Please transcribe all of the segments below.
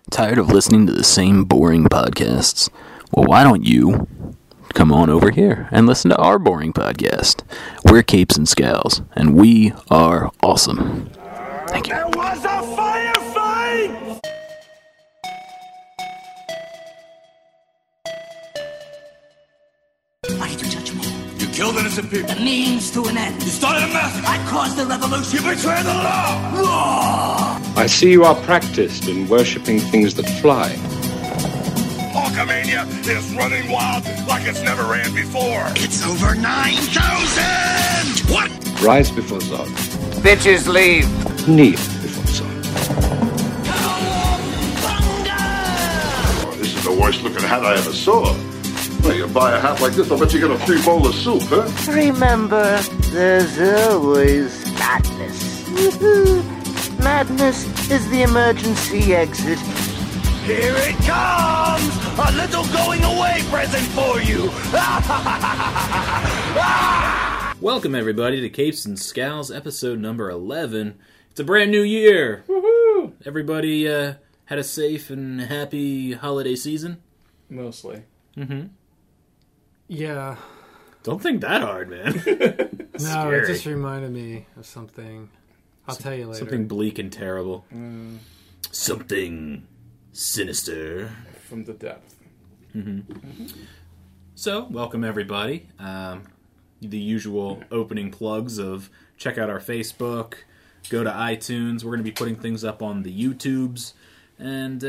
Tired of listening to the same boring podcasts? Well, why don't you come on over here and listen to our boring podcast? We're Capes and Scowls, and we are awesome. Thank you. There was a firefight! Why did you touch me? You killed innocent people. The means to an end. You started a massacre. I caused the revolution. You betrayed the law. I see you are practiced in worshipping things that fly. Hulkamania is running wild like it's never ran before. It's over 9,000! What? Rise before Zod. Bitches leave. Kneel before Zod. Oh, this is the worst looking hat I ever saw. Well, you buy a hat like this, I'll bet you get a free bowl of soup, huh? Remember, there's always madness. Woohoo. Madness is the emergency exit. Here it comes! A little going away present for you! Welcome, everybody, to Capes and Scowls, episode number 11. It's a brand new year. Woohoo! Everybody had a safe and happy holiday season? Mostly. Mm-hmm. Yeah. Don't think that hard, man. No, Scary. it just reminded me of something. I'll tell you later. Something bleak and terrible. Something sinister. From the depth. So, welcome, everybody. The usual opening plugs of check out our Facebook, go to iTunes. We're going to be putting things up on the YouTubes. And,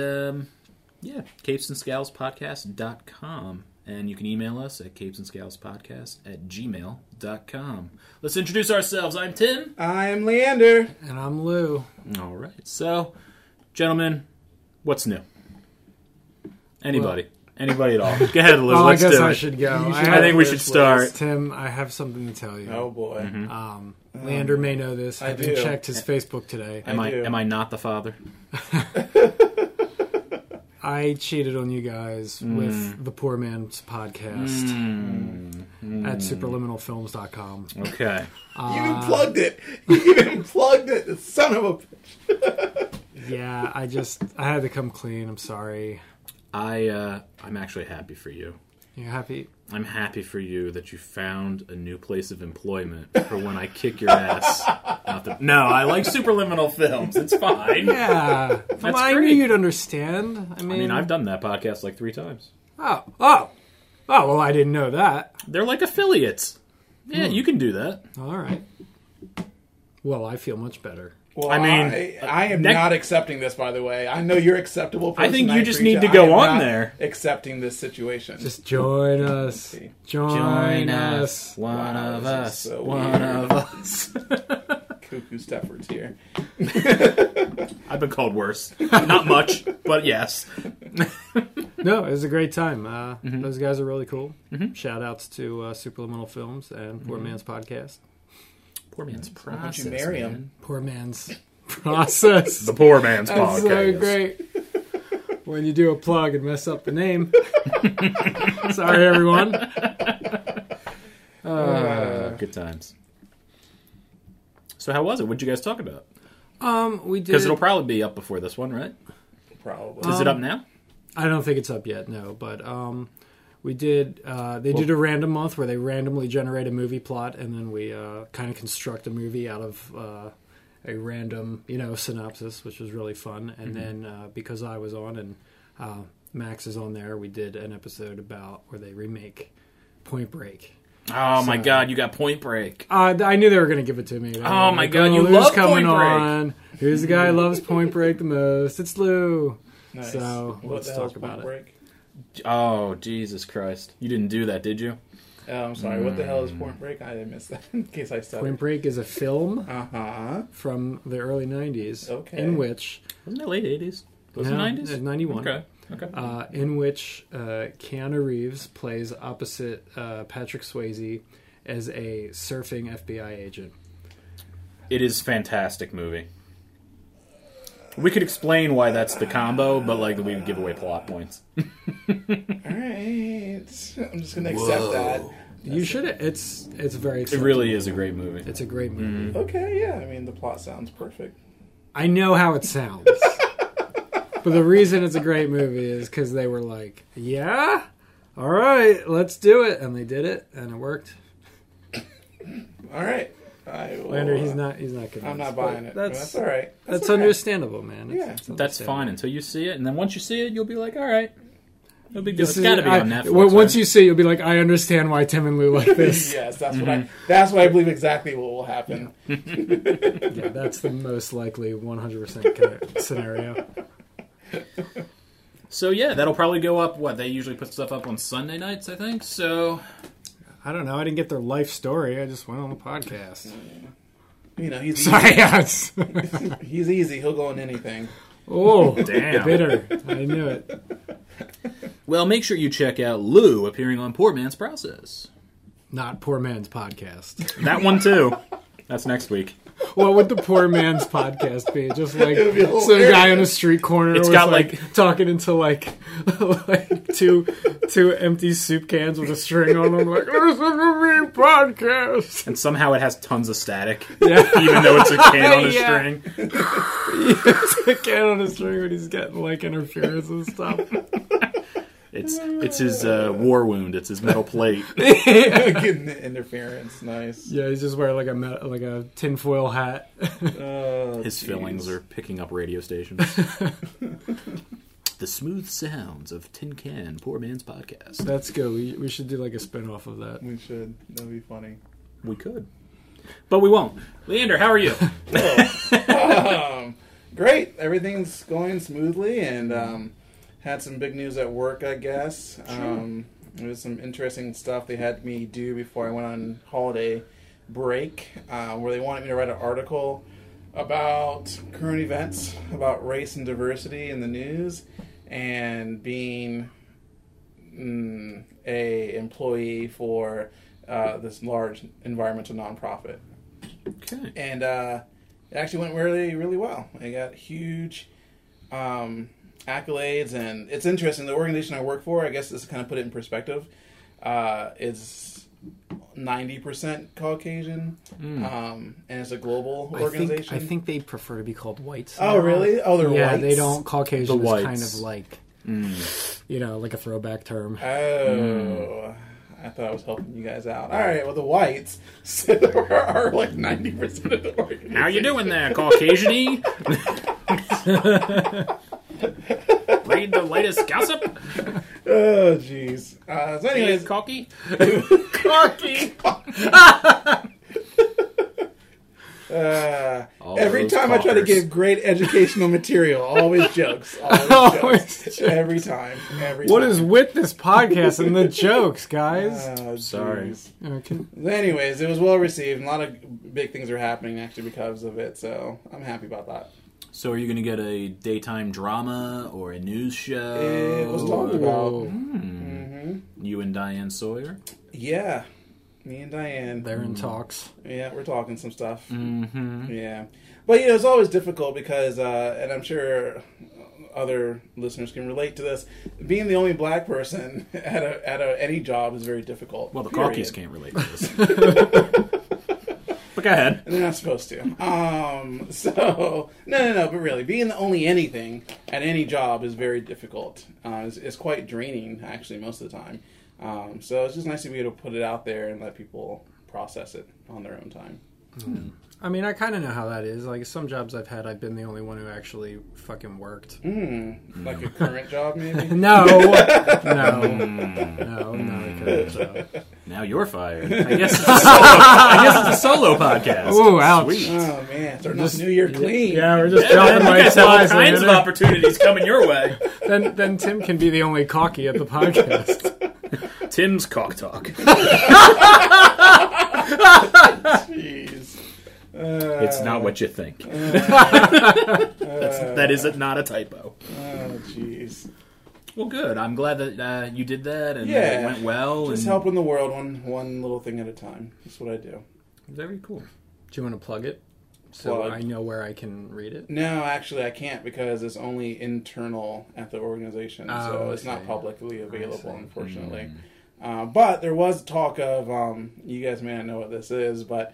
capesandscowlspodcast.com. And you can email us at capesandscowlspodcast@gmail.com. Let's introduce ourselves. I'm Tim. I'm Leander. And I'm Lou. All right. So, gentlemen, what's new? Anybody. Anybody at all. Go ahead, Lou. Oh, Let's I guess do I it. should go. I think we should start. Tim, I have something to tell you. Oh boy. Leander may know this. I do. checked his Facebook today. Am I do. I not the father? I cheated on you guys with the Poor Man's Podcast at superliminalfilms.com. Okay. You even plugged it. You even plugged it. The son of a bitch. Yeah, I had to come clean. I'm sorry. I'm actually happy for you. You happy? I'm happy for you that you found a new place of employment for when I kick your ass out the... No, I like Superliminal Films. It's fine. Yeah. That's I knew great. you'd understand. I mean, I've done that podcast like 3 times. Oh, well, I didn't know that. They're like affiliates. Yeah, you can do that. All right. Well, I feel much better. Well, I mean, I am not accepting this, by the way. I know you're acceptable. I think you just appreciate need to it. go I am on not there. Accepting this situation. Just join us. Join us. One Wow, of this is us. so One weird. of us. Cuckoo Steffords here. I've been called worse. Not much, but yes. No, it was a great time. Those guys are really cool. Shout outs to Superliminal Films and Poor Man's Podcast. Poor man's process. Why don't you marry him? man. Poor Man's Process. The poor man's That's podcast. so great. When you do a plug and mess up the name. Sorry, everyone. Good times. So how was it? What'd you guys talk about? We did. Because it'll probably be up before this one, right? Probably. Is it up now? I don't think it's up yet, no. But we did. They did a random month where they randomly generate a movie plot, and then we kind of construct a movie out of a random, synopsis, which was really fun. And then because I was on and Max is on there, we did an episode about where they remake Point Break. Oh my God, you got Point Break. I knew they were going to give it to me. Oh my God, you Lou's love coming Point Break. on. Who's the guy who loves Point Break the most? It's Lou. Nice. So What let's the hell is talk about Point it. Break? Oh, Jesus Christ. You didn't do that, did you? Oh, I'm sorry. What the hell is Point Break? I didn't miss that. In case I stuttered. Point Break is a film Uh-huh. from the early 90s Okay. in which... Wasn't it late 80s? Was it No, 90s? 91. Okay. In which Keanu Reeves plays opposite Patrick Swayze as a surfing FBI agent. It is a fantastic movie. We could explain why that's the combo, but we would give away plot points. All right. I'm just going to accept that. You should. It's very. It really is a great movie. It's a great movie. Okay, yeah. I mean, the plot sounds perfect. I know how it sounds. But the reason it's a great movie is because they were like, yeah, all right, let's do it. And they did it, and it worked. All right. I will, Lander, he's not convinced. I'm not buying it. That's all right. That's okay. understandable, man. Yeah. That's fine until you see it, and then once you see it, you'll be like, all right. No big deal. This It's got to is- be on I- Netflix. Once right? you see it, you'll be like, I understand why Tim and Lou like this. Yes, that's what I believe exactly what will happen. Yeah, that's the most likely 100% scenario. So yeah, that'll probably go up. What they usually put stuff up on Sunday nights, I think. So I don't know. I didn't get their life story. I just went on the podcast. You know, he's Sorry, easy. yes. He's easy. He'll go on anything. Oh, Damn. bitter. I knew it. well, make sure you check out Lou appearing on Poor Man's Process. Not Poor Man's Podcast. That one too. That's next week. What would the Poor Man's Podcast be? Just like It would be some hilarious. guy on a street corner It's with got, like talking into like two empty soup cans with a string on them. Like, this is a me podcast. And somehow it has tons of static, Yeah. even though it's a can on a Yeah. string. It's a can on a string when he's getting like interference and stuff. It's his war wound. It's his metal plate. Getting the interference. Nice. Yeah, he's just wearing like a tinfoil hat. His fillings are picking up radio stations. The smooth sounds of Tin Can Poor Man's Podcast. That's good. We should do like a spin-off of that. We should. That'd be funny. We could, but we won't. Leander, how are you? Great. Everything's going smoothly, and had some big news at work, I guess. There was some interesting stuff they had me do before I went on holiday break, where they wanted me to write an article about current events, about race and diversity in the news, and being a employee for this large environmental nonprofit. Okay. And it actually went really, really well. I got huge accolades, and it's interesting. The organization I work for, I guess this kind of put it in perspective, is 90% Caucasian, and it's a global organization. I think they prefer to be called whites. Oh, really? Oh, they're yeah, whites? they don't. Caucasian The is whites. kind of like, like a throwback term. Oh, I thought I was helping you guys out. All right, well, the whites are like 90% of the organization. How you doing there, Caucasian-y? Read the latest gossip? Oh, jeez. So anyways, Cocky? Cocky. every those time I try to cockers. give great educational material, always jokes. Always jokes. Every time. What is with this podcast and the jokes, guys? Sorry. Jeez. Okay. Anyways, it was well received. A lot of big things are happening actually because of it, so I'm happy about that. So are you going to get a daytime drama or a news show? It was talked about. You and Diane Sawyer? Yeah. Me and Diane. They're in talks. Yeah, we're talking some stuff. Yeah. But, it's always difficult because, and I'm sure other listeners can relate to this, being the only black person at any job is very difficult. Well, the period. Caukies can't relate to this. But go ahead. And they're not supposed to. So, no, but really, being the only anything at any job is very difficult. It's quite draining, actually, most of the time. So it's just nice to be able to put it out there and let people process it on their own time. I mean, I kind of know how that is. Like, some jobs I've had, I've been the only one who actually fucking worked. Like a current job, maybe? No, not a current job. Now you're fired. I guess it's a solo podcast. Ooh, ouch. Sweet. Oh, man. Starting off the new year clean. Yeah, we're just Man, dropping you like guys have all flies. kinds of Leander. opportunities coming your way. Then Tim can be the only cocky at the podcast. Tim's Cock Talk. Jeez. It's not what you think. That is not a typo. Oh, jeez. Well, good. I'm glad that you did that and Yeah. it went well. Just and helping the world one little thing at a time. That's what I do. Very cool. Do you want to plug it? So Plug. I know where I can read it. No, actually, I can't because it's only internal at the organization, so Oh, I it's not see. publicly available, unfortunately. But there was talk of, you guys may not know what this is, but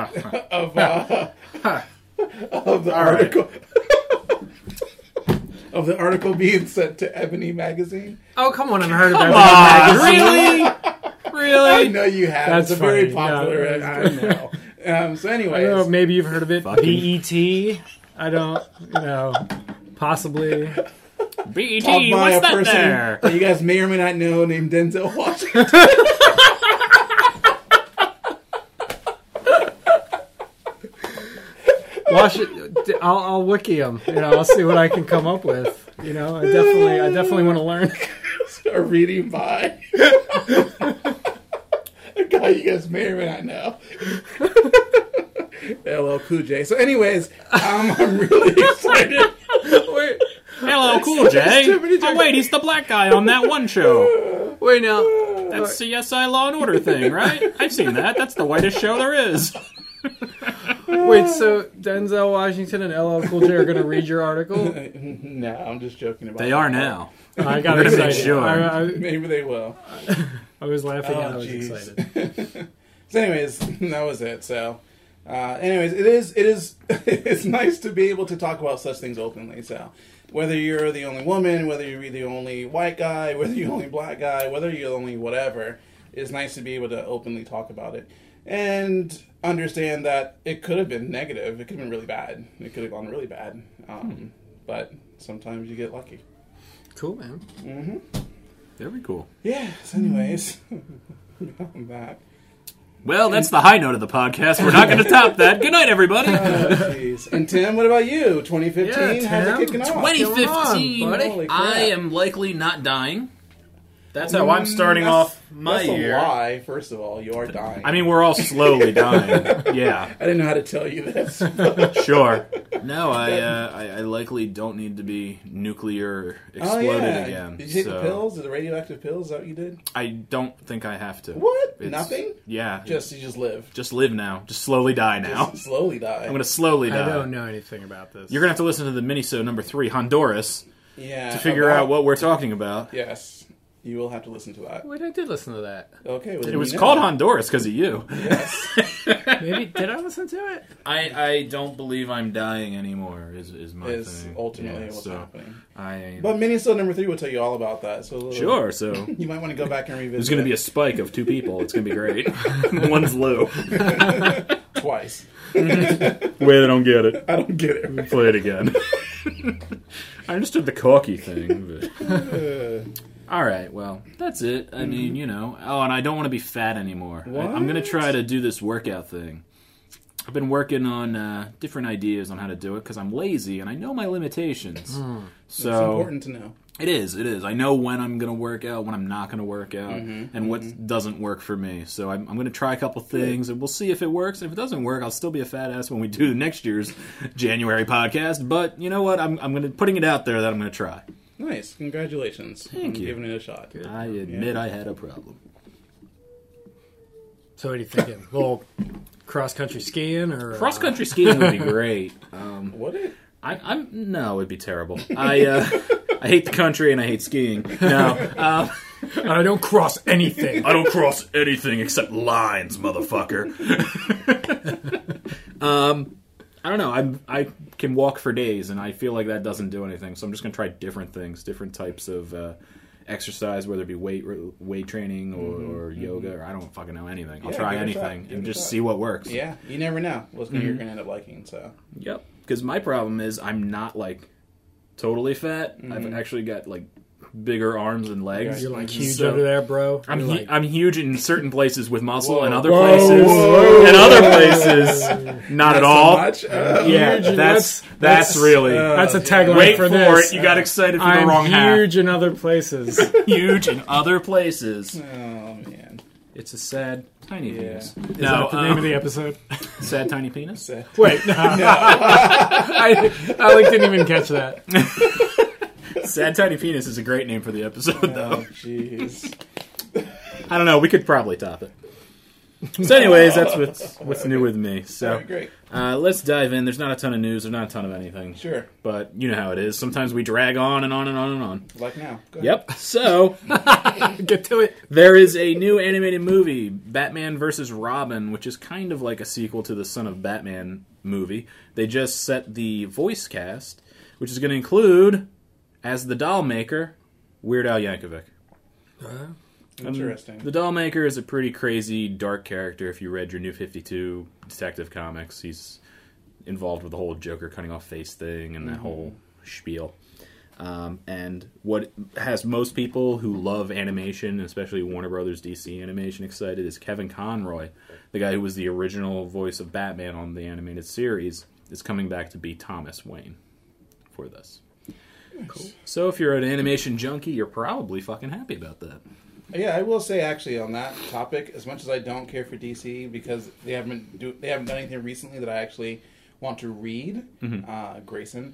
of the article. of the article being sent to Ebony Magazine? Oh, come on, I've heard about Ah, that. really? I Really? know you have. That's it's a very funny. popular. No, I know. So, I don't know, anyways, maybe you've heard of it. Fucking- BET. I don't, possibly. BET, talk by what's a that person there? that you guys may or may not know named Denzel Washington. I'll wiki them. I'll see what I can come up with. I definitely want to learn. Start reading by a guy you guys may or may not know. LL Cool J. So, anyways, I'm really excited. Wait, LL Cool J. too many Oh, wait, he's the black guy on that one show. wait now. That's the CSI Law and Order thing, right? I've seen that. That's the whitest show there is. Wait, so Denzel Washington and LL Cool J are going to read your article? No, I'm just joking about They are now. I got We're gonna make excited. sure. Maybe they will. I was laughing and I was jeez. excited. So, anyways, that was it. So, anyways, it is it's nice to be able to talk about such things openly. So, whether you're the only woman, whether you're the only white guy, whether you're the only black guy, whether you're the only whatever, it's nice to be able to openly talk about it and understand that it could have been negative. It could have been really bad. It could have gone really bad. But sometimes you get lucky. Cool, man. Very cool. Yeah. So, anyways, on that. Well, that's the high note of the podcast. We're not going to top that. Good night, everybody. Jeez. And Tim, what about you? 2015, Yeah, how's it Tim. kicking off? 2015, buddy. Holy crap. I am likely not dying. That's how I'm starting off my that's year. a lie, first of all. You are dying. I mean, we're all slowly dying. Yeah, I didn't know how to tell you this. sure. No, I likely don't need to be nuclear exploded again. Did you take the so pills? The radioactive pills? Is that what you did? I don't think I have to. What? It's- Nothing? Yeah. You just live. Just live now. Just slowly die now. Just slowly die. I'm going to slowly die. I don't know anything about this. You're going to have to listen to the minisode number 3, Honduras, yeah, to figure out what we're talking about. Yes. You will have to listen to that. Wait, I did listen to that. Okay. Well, It was called Honduras because of you. Yes. Maybe did I listen to it? I don't believe I'm dying anymore is my is thing. ultimately Yeah, what's so happening. I But Minisode number 3 will tell you all about that. So Sure, so You might want to go back and revisit there's going to be a spike of 2 people. It's going to be great. One's Lou. twice. Wait, I don't get it. I don't get it. Play it again. I understood the corky thing. But... All right, well, that's it. I mean, Oh, and I don't want to be fat anymore. I'm going to try to do this workout thing. I've been working on different ideas on how to do it because I'm lazy and I know my limitations. So It's important to know. It is. I know when I'm going to work out, when I'm not going to work out, and what doesn't work for me. So I'm going to try a couple things, and we'll see if it works. If it doesn't work, I'll still be a fat ass when we do next year's January podcast. But you know what? I'm putting it out there that I'm going to try. Nice. Congratulations. Thank you. Giving it a shot. I admit I had a problem. So what are you thinking? A little cross-country skiing or... Cross-country skiing would be great. Would it? No, it'd be terrible. I hate the country and I hate skiing. No. And I don't cross anything. I don't cross anything except lines, motherfucker. I don't know. I can walk for days, and I feel like that doesn't do anything. So I'm just going to try different things, different types of exercise, whether it be weight training or yoga, or I don't fucking know anything. I'll try give it a shot. anything Give and it a just shot. see what works. Yeah, you never know what you're going to end up liking. So Yep. Because my problem is I'm not like totally fat. I've actually got like bigger arms and legs. You're like huge So- over there, bro. I'm You're like, I'm huge in certain places with muscle, Whoa. and other places, and other places, not at all. much. Yeah, Huge, that's really. that's a tagline Wait for for this. it. You got excited for I'm the wrong huge in other places. half. Huge in other places. Oh man. It's a sad tiny penis. Is that the name of the episode? Sad tiny penis. Wait, no. I didn't even catch that. Sad tiny penis is a great name for the episode, though. Oh jeez. I don't know. We could probably top it. So, anyways, that's what's new with me. So, Alright, great. let's dive in. There's not a ton of news. There's not a ton of anything. Sure. But you know how it is. Sometimes we drag on and on and on and on. Like now. Go ahead. Yep. So, Get to it. there is a new animated movie, Batman vs. Robin, which is kind of like a sequel to the Son of Batman movie. They just set the voice cast, which is going to include as the doll maker, Weird Al Yankovic. Interesting. The doll maker is a pretty crazy, dark character. If you read your New 52 Detective Comics, he's involved with the whole Joker cutting off face thing and that whole spiel. And what has most people who love animation, especially Warner Brothers DC animation, excited is Kevin Conroy, the guy who was the original voice of Batman on the animated series, is coming back to be Thomas Wayne for this. Cool. So if you're an animation junkie, you're probably fucking happy about that. Yeah, I will say actually on that topic, as much as I don't care for DC because they haven't done anything recently that I actually want to read, Grayson.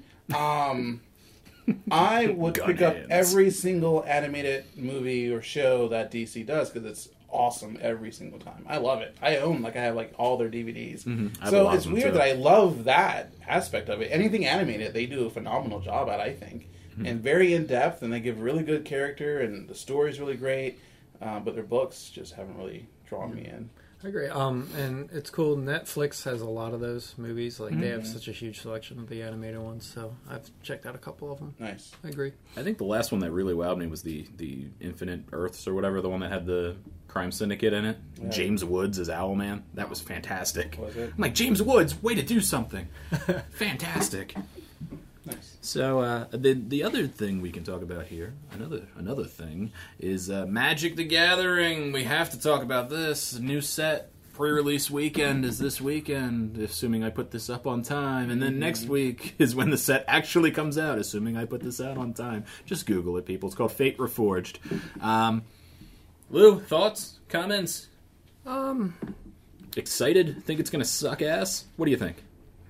I would pick up every single animated movie or show that DC does because it's awesome every single time. I love it. I have all their DVDs. So it's weird that I love that aspect of it. Anything animated, they do a phenomenal job at, I think. And very in-depth, and they give really good character, and the story's really great. But their books just haven't really drawn me in. I agree. And it's cool. Netflix has a lot of those movies. Like they have such a huge selection of the animated ones. So I've checked out a couple of them. Nice. I agree. I think the last one that really wowed me was the Infinite Earths or whatever, the one that had the crime syndicate in it. Yeah. James Woods as Owlman. That was fantastic. Was it? I'm like, James Woods, way to do something. Fantastic. Nice. So the other thing we can talk about here, another thing, is Magic the Gathering. We have to talk about this. New set pre-release weekend is this weekend, assuming I put this up on time. And then next week is when the set actually comes out, assuming I put this out on time. Just Google it, people. It's called Fate Reforged. Lou, thoughts? Comments? Excited? Think it's going to suck ass? What do you think?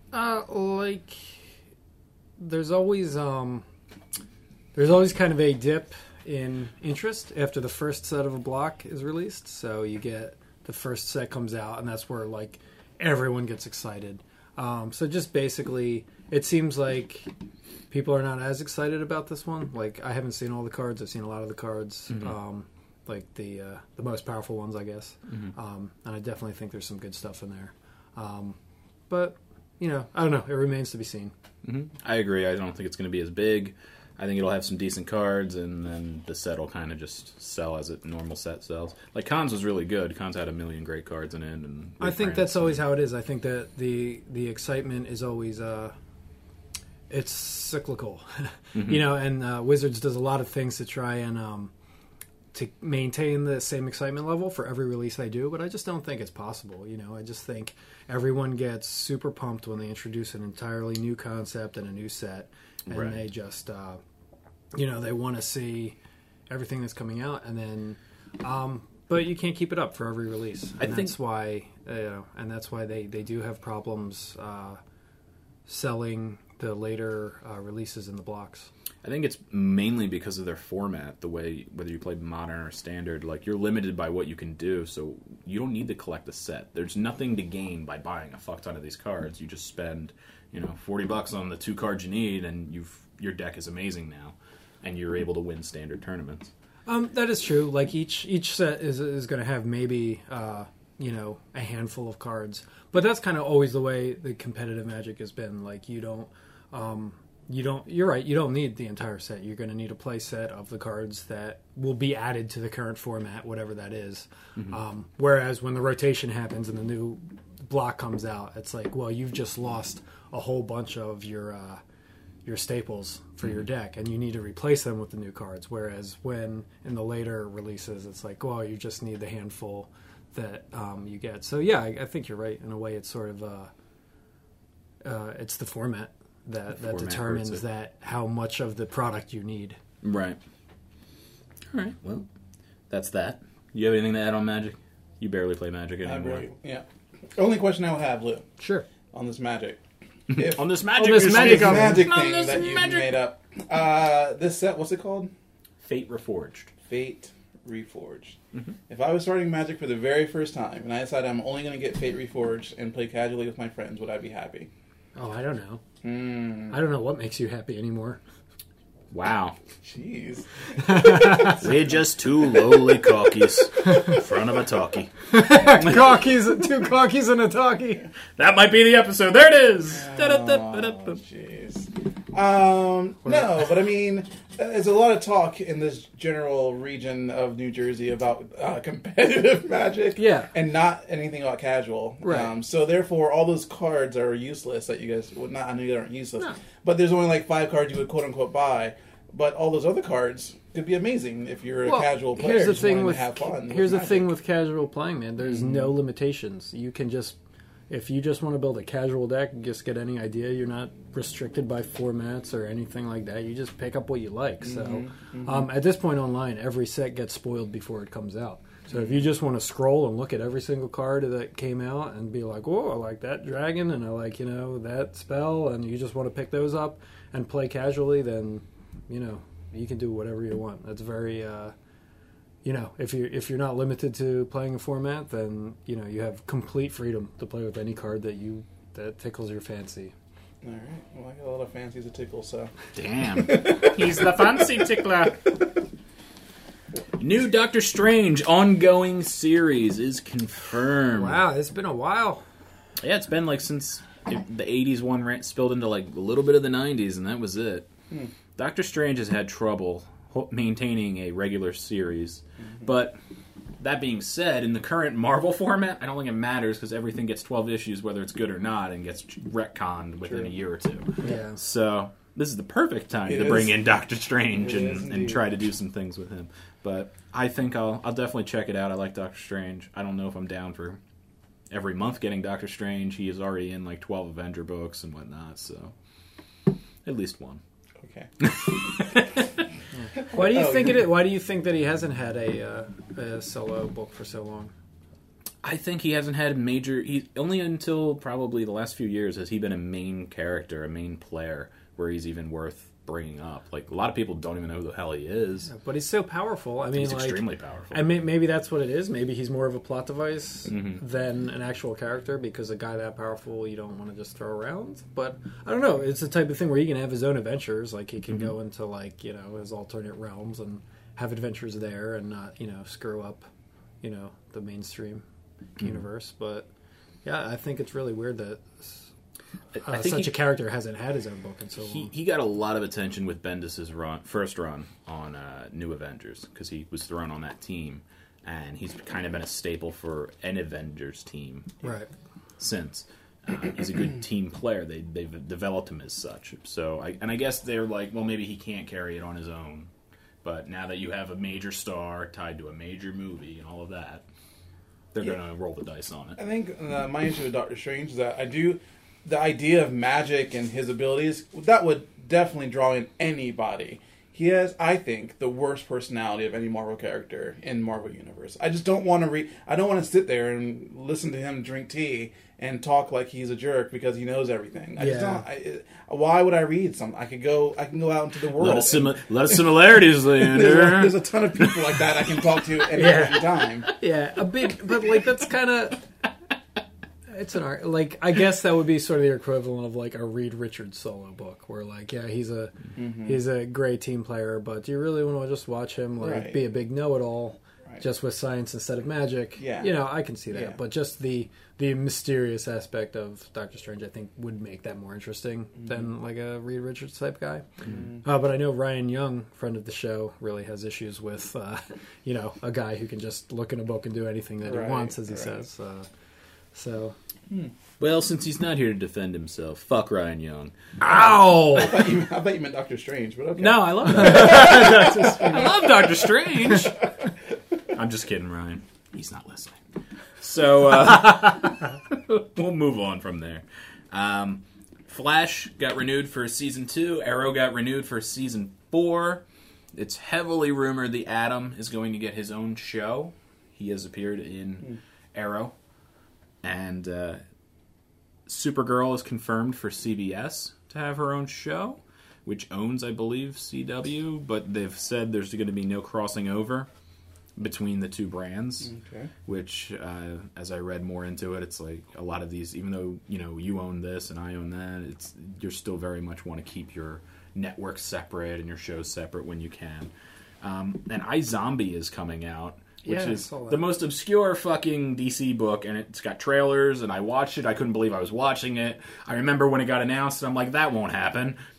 There's always kind of a dip in interest after the first set of a block is released. So you get the first set comes out, and that's where everyone gets excited. So just basically, it seems like people are not as excited about this one. Like I haven't seen all the cards. I've seen a lot of the cards, the most powerful ones, I guess. And I definitely think there's some good stuff in there. But I don't know. It remains to be seen. I agree. I don't think it's going to be as big. I think it'll have some decent cards, and then the set will kind of just sell as a normal set sells. Like Cons was really good. Cons had a million great cards in it. And I think that's always how it is. I think that the excitement is always it's cyclical, and Wizards does a lot of things to try and to maintain the same excitement level for every release they do, but I just don't think it's possible. I just think everyone gets super pumped when they introduce an entirely new concept and a new set, and they just, they want to see everything that's coming out, and then, but you can't keep it up for every release. And that's why, they do have problems selling the later releases in the blocks. I think it's mainly because of their format, the way, whether you play Modern or Standard, you're limited by what you can do, so you don't need to collect a set. There's nothing to gain by buying a fuck ton of these cards. You just spend, $40 on the 2 cards you need, and your deck is amazing now, and you're able to win Standard tournaments. That is true. Each set is going to have maybe, a handful of cards, but that's kind of always the way the competitive Magic has been. You're right, you don't need the entire set. You're going to need a play set of the cards that will be added to the current format, whatever that is. Whereas when the rotation happens and the new block comes out, it's you've just lost a whole bunch of your staples for your deck, and you need to replace them with the new cards. Whereas when in the later releases, it's you just need the handful that you get. So yeah, I think you're right. In a way, it's sort of it's the format that determines how much of the product you need. Right. All right. Well, that's that. You have anything to add on Magic? You barely play Magic anymore. Yeah. Only question I will have, Lou. Sure. On this Magic. On this Magic thing that you made up. This set, what's it called? Fate Reforged. Fate Reforged. If I was starting Magic for the very first time, and I decided I'm only going to get Fate Reforged and play casually with my friends, would I be happy? Oh, I don't know. I don't know what makes you happy anymore. Wow. Jeez. We're just two lowly cockies in front of a talkie. Two cockies and a talkie. That might be the episode. There it is. Oh, jeez. No, but I mean, there's a lot of talk in this general region of New Jersey about competitive Magic, and not anything about casual. Right. So therefore, all those cards are useless that you guys. Well, not I know they aren't useless, but there's only like 5 cards you would quote unquote buy. But all those other cards could be amazing if you're a casual player. Here's the just thing wanting with to have fun. here's the Magic. thing with casual playing, man. There's no limitations. You can just, if you just want to build a casual deck, just get any idea. You're not restricted by formats or anything like that. You just pick up what you like. So at this point online, every set gets spoiled before it comes out. So if you just want to scroll and look at every single card that came out and be like, whoa, I like that dragon and I like, that spell, and you just want to pick those up and play casually, then, you can do whatever you want. That's very, if you're not limited to playing a format, then you have complete freedom to play with any card that tickles your fancy. All right. Well, I got a lot of fancies to tickle, so. Damn. He's the fancy tickler. New Doctor Strange ongoing series is confirmed. Wow, it's been a while. Yeah, it's been like since the 80s one spilled into like a little bit of the 90s, and that was it. Doctor Strange has had trouble maintaining a regular series, but that being said, in the current Marvel format, I don't think it matters because everything gets 12 issues, whether it's good or not, and gets retconned within a year or two. Yeah. So this is the perfect time to bring in Doctor Strange and try to do some things with him. But I think I'll definitely check it out. I like Doctor Strange. I don't know if I'm down for every month getting Doctor Strange. He is already in like 12 Avenger books and whatnot, so at least one. Okay. Why do you think it is? Why do you think that he hasn't had a solo book for so long? I think he hasn't had major. He only until probably the last few years has he been a main character, a main player, where he's even worth bringing up. Like a lot of people don't even know who the hell he is. But he's so powerful. I mean, he's extremely powerful. And maybe that's what it is. Maybe he's more of a plot device than an actual character, because a guy that powerful you don't want to just throw around. But I don't know. It's the type of thing where he can have his own adventures. Like he can go into his alternate realms and have adventures there, and not screw up the mainstream universe. But yeah, I think it's really weird that I think such a character hasn't had his own book in so long. He got a lot of attention with Bendis' first run on New Avengers, because he was thrown on that team, and he's kind of been a staple for an Avengers team since. He's a good team player. They've developed him as such. So I guess they're like, well, maybe he can't carry it on his own. But now that you have a major star tied to a major movie and all of that, they're going to roll the dice on it. I think my issue with Doctor Strange is that the idea of magic and his abilities, that would definitely draw in anybody. He has, I think, the worst personality of any Marvel character in Marvel Universe. I just don't want to I don't want to sit there and listen to him drink tea and talk like he's a jerk because he knows everything. I just don't. Why would I read something? I can go out into the world. A lot of similarities, Leander. There's a ton of people like that I can talk to at any time. Yeah, a bit, but that's kind of. It's an art. Like, I guess that would be sort of the equivalent of like a Reed Richards solo book, where like, yeah, he's a great team player, but do you really want to just watch him be a big know-it-all just with science instead of magic? Yeah, I can see that, but just the mysterious aspect of Doctor Strange, I think, would make that more interesting than like a Reed Richards type guy. But I know Ryan Young, friend of the show, really has issues with a guy who can just look in a book and do anything that he wants, as he says. So. Well, since he's not here to defend himself, fuck Ryan Young. Ow! I thought you meant Doctor Strange, but okay. No, I love that. I love Doctor Strange. I'm just kidding, Ryan. He's not listening. So, we'll move on from there. Flash got renewed for Season 2. Arrow got renewed for Season 4. It's heavily rumored the Atom is going to get his own show. He has appeared in Arrow. And Supergirl is confirmed for CBS to have her own show, which owns, I believe, CW. But they've said there's going to be no crossing over between the two brands. Okay. Which, as I read more into it, it's like a lot of these, even though you own this and I own that, you're still very much want to keep your network separate and your shows separate when you can. And iZombie is coming out, which is the most obscure fucking DC book, and it's got trailers, and I watched it. I couldn't believe I was watching it. I remember when it got announced, and I'm like, that won't happen.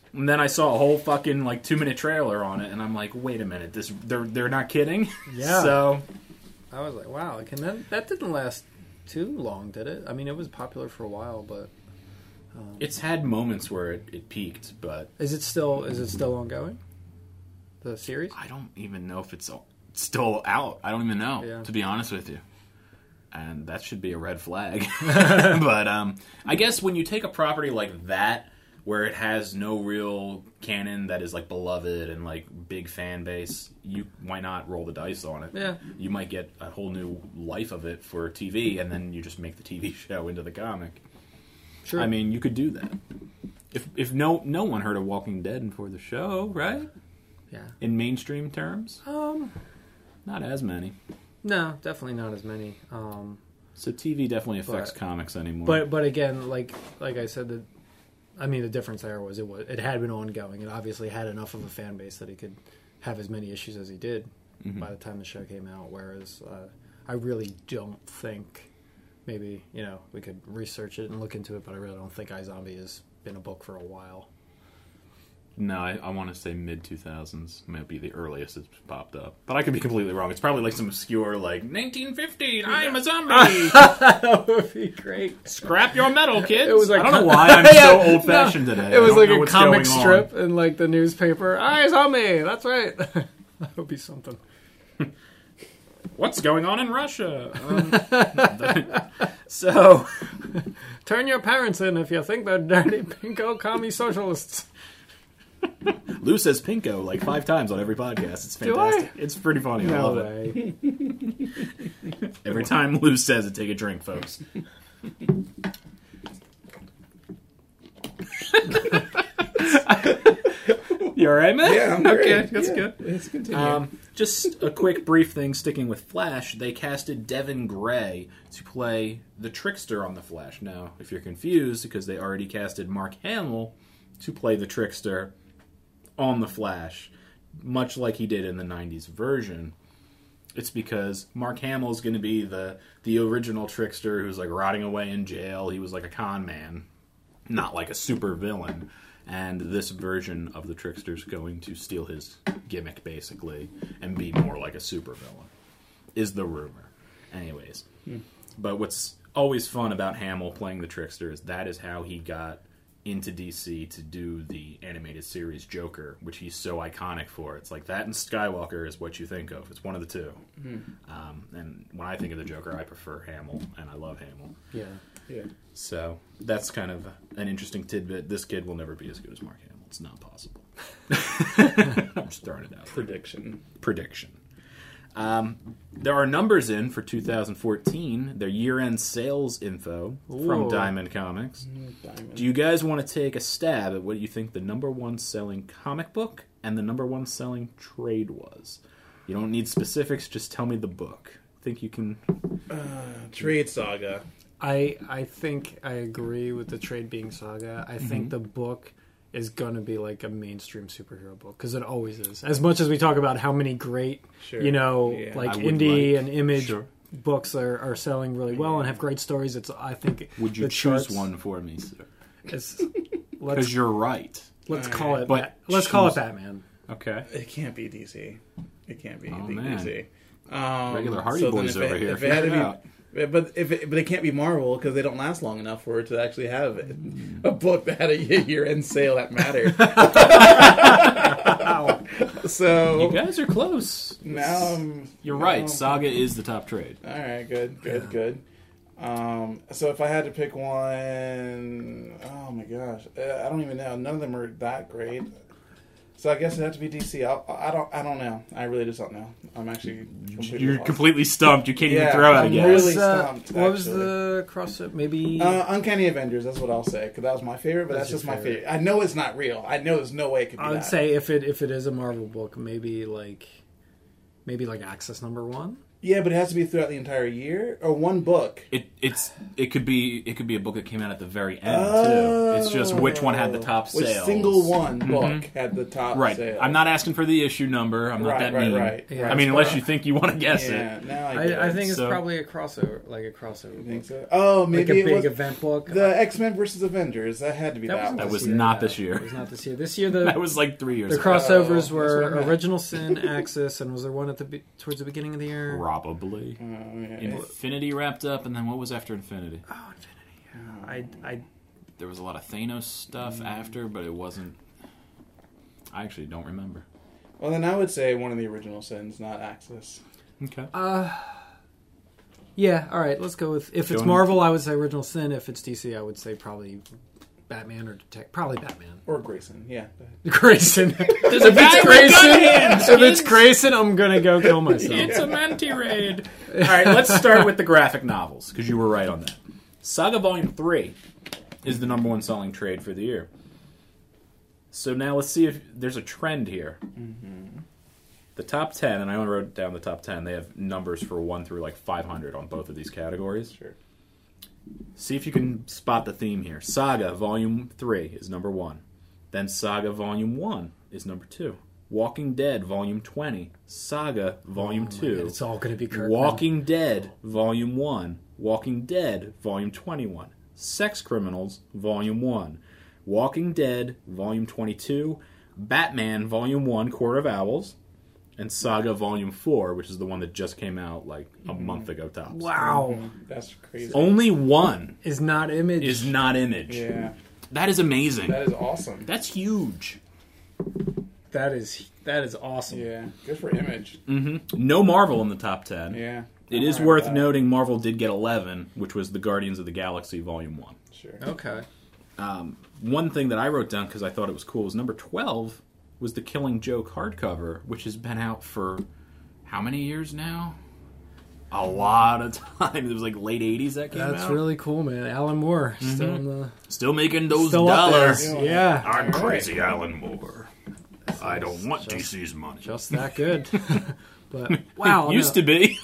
And then I saw a whole fucking 2-minute trailer on it, and I'm like, wait a minute, they're not kidding. Yeah. So I was like, wow, that didn't last too long, did it? I mean, it was popular for a while, but it's had moments where it peaked, but is it still ongoing? The series? I don't even know if it's still out. I don't even know, to be honest with you. And that should be a red flag. But I guess when you take a property like that, where it has no real canon that is beloved and big fan base, why not roll the dice on it? Yeah. You might get a whole new life of it for TV, and then you just make the TV show into the comic. Sure. I mean, you could do that. If no one heard of Walking Dead before the show, right? Yeah. In mainstream terms? Not as many. No, definitely not as many. So TV definitely affects comics anymore. But again, like I said, the difference there was it had been ongoing. It obviously had enough of a fan base that it could have as many issues as he did by the time the show came out. Whereas I really don't think, maybe we could research it and look into it, but I really don't think iZombie has been a book for a while. No, I want to say mid-2000s might be the earliest it's popped up. But I could be completely wrong. It's probably some obscure, 1950, I'm a zombie! That would be great. Scrap your metal, kids! It was I don't know why I'm so old-fashioned today. It was like a comic strip in, the newspaper. iZombie! That's right. That would be something. What's going on in Russia? So... Turn your parents in if you think they're dirty, pinko, commie socialists. Lou says pinko 5 times on every podcast. It's fantastic. It's pretty funny. I love it. Every time Lou says it, take a drink, folks. You alright, man? Yeah, I'm okay. great. That's Yeah, good. Let's continue. Just a quick, brief thing. Sticking with Flash, they casted Devin Gray to play the Trickster on the Flash. Now, if you're confused, because they already casted Mark Hamill to play the Trickster on the Flash, much like he did in the 90s version. It's because Mark Hamill is going to be the original Trickster who's rotting away in jail. He was a con man, not a super villain. And this version of the Trickster is going to steal his gimmick, basically, and be more like a super villain, is the rumor. Anyways. But what's always fun about Hamill playing the Trickster is that is how he got into DC to do the animated series Joker, which he's so iconic for. It's that and Skywalker is what you think of. It's one of the two. And when I think of the Joker, I prefer Hamill, and I love Hamill. Yeah. So that's kind of an interesting tidbit. This kid will never be as good as Mark Hamill. It's not possible. I'm just throwing it out. Prediction. There are numbers in for 2014. Their year-end sales info from Diamond Comics. Diamond. Do you guys want to take a stab at what you think the number one selling comic book and the number one selling trade was? You don't need specifics. Just tell me the book. Think you can... Trade Saga. I think I agree with the trade being Saga. I think the book is going to be a mainstream superhero book, because it always is. As much as we talk about how many great, indie and image books are selling really well and have great stories, I think... Would you choose one for me, sir? Because you're right. Let's call it Batman. Okay. It can't be DC. It can't be man. DC. Regular Hardy Boys over here. If it had to be... But it can't be Marvel, because they don't last long enough for it to actually have a book that had a year-end sale that mattered. So you guys are close. Now you're right. Saga is the top trade. All right, good. So if I had to pick one, oh my gosh, I don't even know. None of them are that great. So I guess it has to be DC. I don't know. I really just don't know. I'm actually completely stumped. You can't even throw out a guess. I'm really stumped. What was the cross-up? Maybe Uncanny Avengers. That's what I'll say, because that was my favorite. But that's just my favorite. I know it's not real. I know there's no way it could be. I would say if it is a Marvel book, maybe Access number 1. Yeah, but it has to be throughout the entire year, or one book. It could be a book that came out at the very end too. It's just which one had the top Which sales. single one book had the top Right. sales. I'm not asking for the issue number. I'm not that mean. Right. Yeah. I mean, unless you think you want to guess Yeah, it. now I get I it. think it's So- probably a crossover, like a crossover. I think book. so. Oh, Like maybe a big it was event book. the X-Men versus Avengers. That had to be that wasn't one. That was year, not no. this year. It was not this year. This year, That was like 3 years the ago. crossovers that's what I were meant. Original Sin, Axis, and was there one at towards the beginning of the year? Probably. Yeah. Infinity wrapped up, and then what was after Infinity? Oh, Infinity. Yeah. I There was a lot of Thanos stuff after, but it wasn't. I actually don't remember. Well, then I would say one of the original sins, not Axis. Okay. Yeah, all right, let's go with... If it's Going- Marvel, I would say Original Sin. If it's DC, I would say probably Batman or Probably Batman. Or Grayson, yeah. Grayson. There's a guy with gun hands. If it's Grayson, I'm going to go kill myself. It's a Manti raid. All right, let's start with the graphic novels because you were right on that. Saga Volume 3 is the number one selling trade for the year. So now let's see if there's a trend here. The top 10, and I only wrote down the top 10, they have numbers for 1 through like 500 on both of these categories. Sure. See if you can spot the theme here. Saga Volume 3 is number 1. Then Saga Volume 1 is number 2. Walking Dead Volume 20. Saga Volume 2. It's all going to be Kirkman. Walking Dead Volume 1. Walking Dead Volume 21. Sex Criminals Volume 1. Walking Dead Volume 22. Batman Volume 1 Court of Owls. And Saga Volume 4, which is the one that just came out like a month ago tops. Wow. That's crazy. Only one Is not Image. is not Image. Yeah. That is amazing. That is awesome. That's huge. That is awesome. Yeah. Good for Image. No Marvel in the top 10. Yeah. It is Alright, worth that. noting Marvel did get 11, which was the Guardians of the Galaxy Volume 1. Sure. Okay. One thing that I wrote down because I thought it was cool was number 12 was the Killing Joke hardcover, which has been out for how many years now? A lot of time. It was like late 80s that came out. That's really cool, man. Alan Moore still in the Still making those still up there. dollars. Yeah. I'm crazy Alan Moore. I don't want DC's money. Just that good. But wow, Used to be.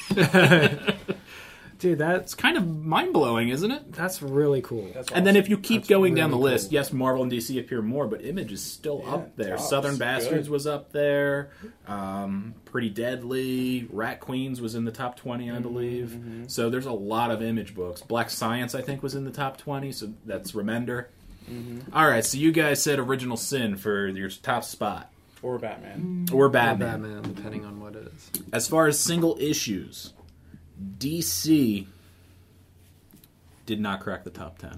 dude, It's kind of mind-blowing, isn't it? that's really cool. That's And then awesome. if you keep That's going down the really list, cool. yes, Marvel and DC appear more, but Image is still Yeah, up there. tops. Southern Bastards Good. was up there. Pretty Deadly. Rat Queens was in the top 20, I believe. So there's a lot of Image books. Black Science, I think, was in the top 20, so that's Remender. All right, so you guys said Original Sin for your top spot. Or Batman. Or Or Batman. Batman, depending on what it is. As far as single issues, DC did not crack the top 10.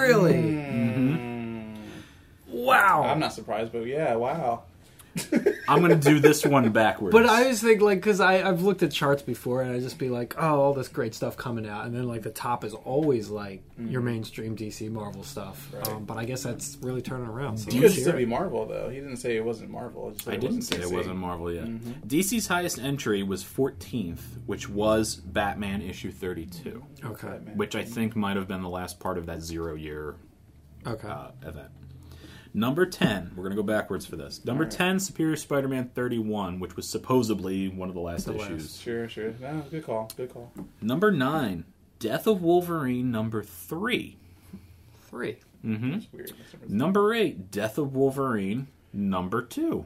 Really? Wow. I'm not surprised, but yeah, wow. I'm going to do this one backwards. But I always think, like, because I've looked at charts before, and I just be like, oh, all this great stuff coming out. And then, like, the top is always, like, your mainstream DC Marvel stuff. Right. But I guess that's really turning around. So He let's could hear still be it. Marvel, though. He didn't say it wasn't Marvel. Just said I didn't say DC. it wasn't Marvel yet. DC's highest entry was 14th, which was Batman issue 32, Okay. which I think might have been the last part of that 0-year Okay. event. Number 10, we're going to go backwards for this. Number 10, Superior Spider-Man 31, which was supposedly one of the last issues. Sure. No, good call. Good call. Number 9, Death of Wolverine number 3. 3. That's weird. Number 8, Death of Wolverine number 2.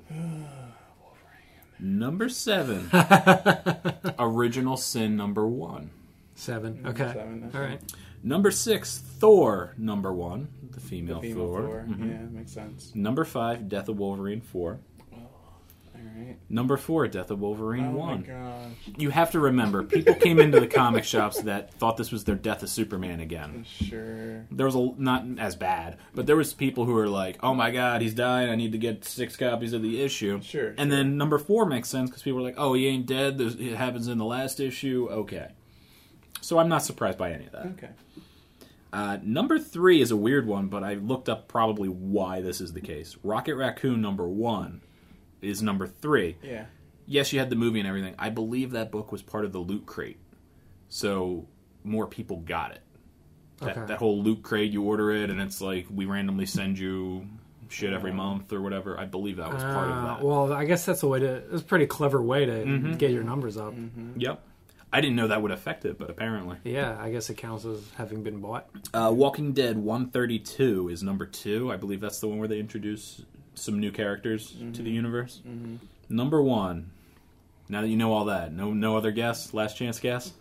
Number 7, Original Sin number 1. 7. Okay. 7, All right. Number 6, Thor number 1, the female, Female Thor. Thor. Yeah, makes sense. Number 5, Death of Wolverine 4. All right. Number 4, Death of Wolverine Oh 1. my gosh. You have to remember, people came into the comic shops that thought this was their Death of Superman again. Sure. There was not as bad, but there was people who were like, "Oh my God, he's dying! I need to get 6 copies of the issue." Sure. And then number 4 makes sense because people were like, "Oh, he ain't dead. It happens in the last issue." Okay, so I'm not surprised by any of that. Okay. Number 3 is a weird one, but I looked up probably why this is the case. Rocket Raccoon number 1 is number 3. Yeah. Yes, you had the movie and everything. I believe that book was part of the Loot Crate, so more people got it. Okay. That whole Loot Crate, you order it, and it's like we randomly send you shit every month or whatever. I believe that was part of that. Well, I guess that's a way to. It's a pretty clever way to get your numbers up. Yep. I didn't know that would affect it, but apparently. Yeah, I guess it counts as having been bought. Walking Dead 132 is number 2. I believe that's the one where they introduce some new characters to the universe. Mm-hmm. Number 1. Now that you know all that, no other guess? Last chance guess?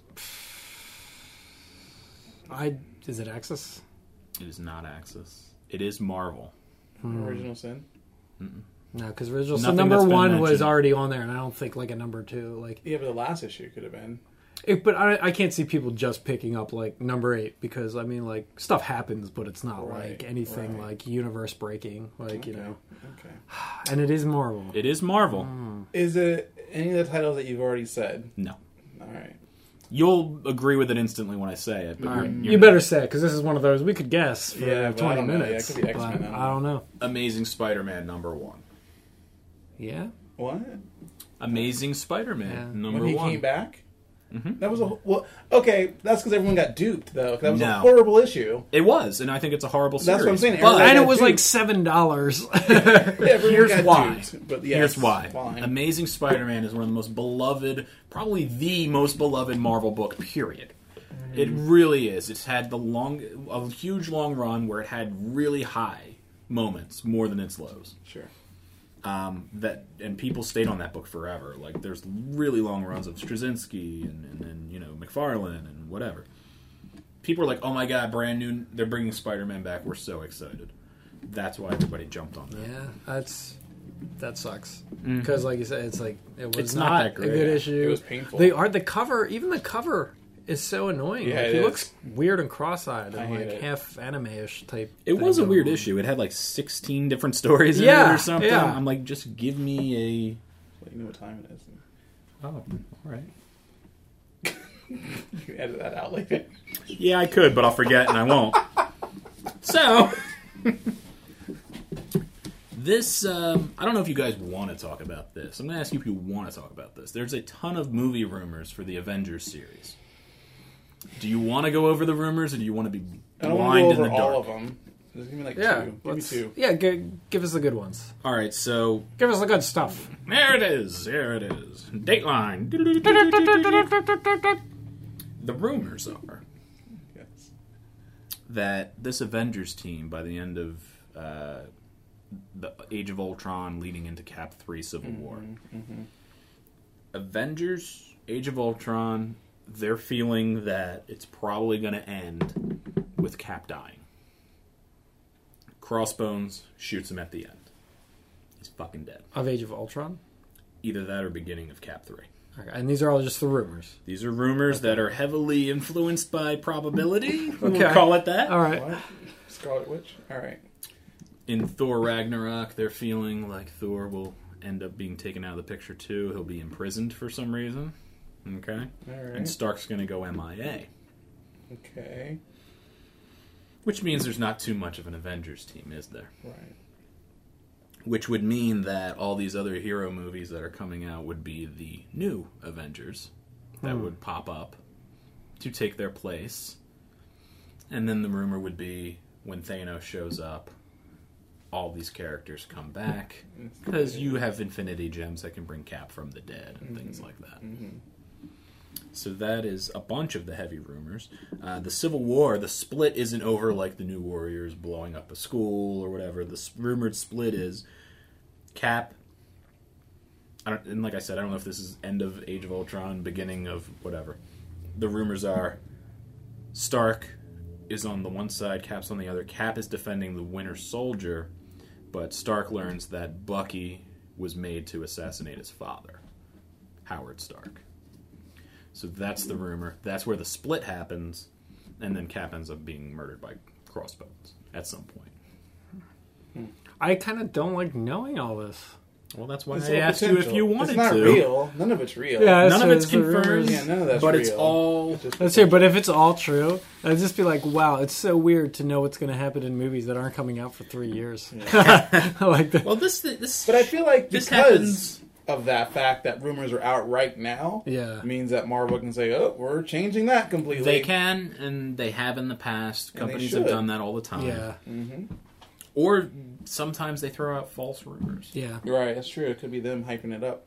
Is it Axis? It is not Axis. It is Marvel. Original Sin. No, because Original Sin Nothing number that's been 1 was mentioned. already on there, and I don't think like a number 2. Like, Yeah, but the last issue could have been. but I can't see people just picking up like number 8 because I mean like stuff happens, but it's not Right, like anything right. like universe breaking, like you know. Okay. And it is Marvel. It is Marvel. Is it any of the titles that you've already said? No. All right. You'll agree with it instantly when I say it. But You better say it because this is one of those we could guess for Yeah, but I 20 don't know. Yeah, it minutes. could be X-Men, but I don't I don't know. Amazing Spider-Man number 1. Yeah. What? Amazing Spider-Man Yeah. number When he 1. came back? That was Okay, that's because everyone got duped, though. That was a No. horrible issue. It was, and I think it's a horrible series. That's what I'm saying. But Everybody And it got was like duped. $7. Everyone Here's got why. duped, but yes, here's why. Fine. Amazing Spider-Man is one of the most beloved, probably the most beloved Marvel book, period. It really is. It's had a huge long run where it had really high moments more than its lows. Sure. And people stayed on that book forever. Like there's really long runs of Straczynski and you know McFarlane and whatever. People are like, "Oh my god, brand new! They're bringing Spider-Man back. We're so excited." That's why everybody jumped on that. Yeah, that sucks. Because like you said, it's like it was It's not that a great. good issue. It was painful. The cover, even the cover is so annoying. Yeah, like, it he is. looks weird and cross-eyed I and hate like it. half anime-ish type. It thing was a going weird on. issue. It had like 16 different stories in it Yeah, or something. yeah. I'm like, just give me Well, you know what time it is. a... Oh, all right. You can edit that out later. Yeah, I could, but I'll forget and I won't. So... This, I don't know if you guys want to talk about this. I'm going to ask you if you want to talk about this. There's a ton of movie rumors for the Avengers series. Do you want to go over the rumors, or do you want to be I don't want blind to in go the over dark? all of them. Just give me like Yeah, two. Give me let's- two. Yeah, give us the good ones. All right, so Give us the good stuff. there it is. There it is. Dateline. The rumors are Yes. that this Avengers team, by the end of the Age of Ultron leading into Cap 3 Civil War, Avengers, Age of Ultron, they're feeling that it's probably going to end with Cap dying. Crossbones shoots him at the end. He's fucking dead. Of Age of Ultron. Either that or beginning of Cap 3. Okay, and these are all just the rumors. These are rumors that are heavily influenced by probability. We'll Okay. call it that. All right. What? Scarlet Witch? Alright. In Thor Ragnarok, they're feeling like Thor will end up being taken out of the picture too. He'll be imprisoned for some reason. Okay? Alright. And Stark's going to go MIA. Okay. Which means there's not too much of an Avengers team, is there? Right. Which would mean that all these other hero movies that are coming out would be the new Avengers that would pop up to take their place. And then the rumor would be when Thanos shows up, all these characters come back because you have Infinity Gems that can bring Cap from the dead and things like that. So that is a bunch of the heavy rumors. The Civil War, the split isn't over like the New Warriors blowing up a school or whatever. The rumored split is Cap. And like I said, I don't know if this is end of Age of Ultron, beginning of whatever. The rumors are Stark is on the one side, Cap's on the other. Cap is defending the Winter Soldier, but Stark learns that Bucky was made to assassinate his father, Howard Stark. So that's the rumor. That's where the split happens, and then Cap ends up being murdered by Crossbones at some point. I kind of don't like knowing all this. Well, that's why It's I all asked you if potential. you wanted It's not to. real. None of it's real. Yeah, None of it's the rumors. confirmed, Yeah, none of that's but real. it's all... It's just Let's hear. But if it's all true, I'd just be like, "Wow, it's so weird to know what's going to happen in movies that aren't coming out for 3 years." I like that. Well, this But I feel like This because happens- of that fact that rumors are out right now, Yeah. means that Marvel can say, "Oh, we're changing that completely." They can, and they have in the past. And they Companies have should. done that all the time. Yeah, Or sometimes they throw out false rumors. yeah. Right, that's true. It could be them hyping it up.